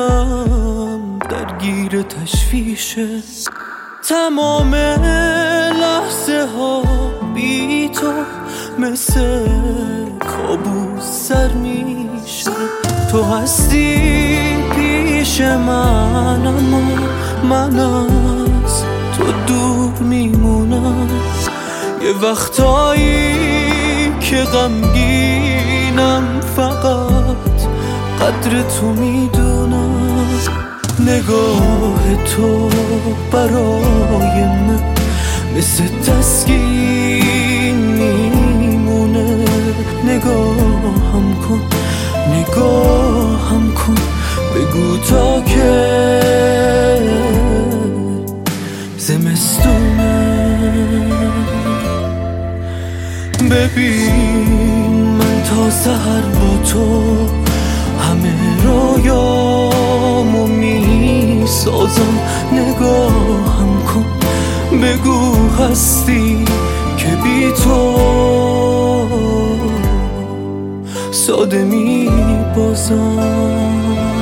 دلم درگیر تشویشه، تمام لحظه ها بی تو مثل کابوس سر میشه. تو هستی پیش من اما من از تو دور میمونم. یه وقتایی که غمگینم فقط قدر تو میدونم. نگاه تو برای من مثل تسکین میمونه. نگاهم کن نگاهم کن، بگو تا که زمستونه. ببین من تا سحر با تو همه رویامو میسازم. نگاهم کن بگو هستی که بی تو ساده میبازم.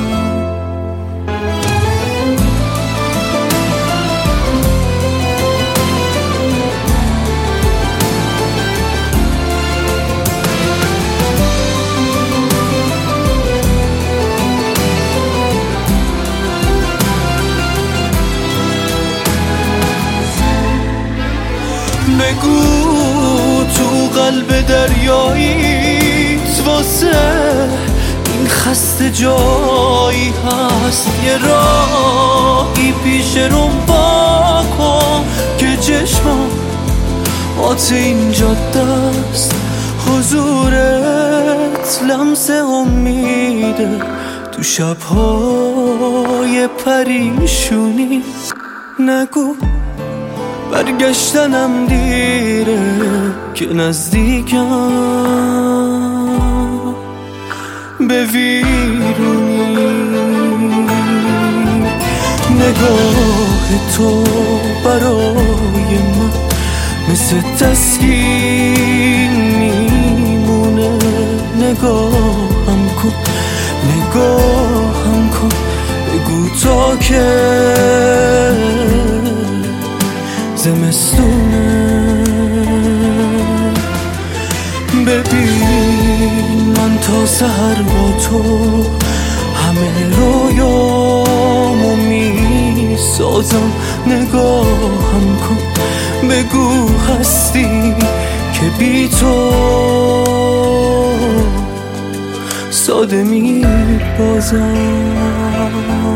بگو تو قلب دریاییت واسه این خسته جایی هست. یه راهی پیش رو با کن که چشمم آت این جاده است. حضورت لمس امیده تو شبهای پریشونی. نگو برگشتنم دیره که نزدیکم به ویرونی. نگاه تو برای من مثل تسکین میمونه. نگاهم کن نگاهم کن، بگو تا که زمستونه. ببین من تا سحر با تو همه رویامو میسازم. نگاهم کن بگو هستی که بی تو ساده میبازم.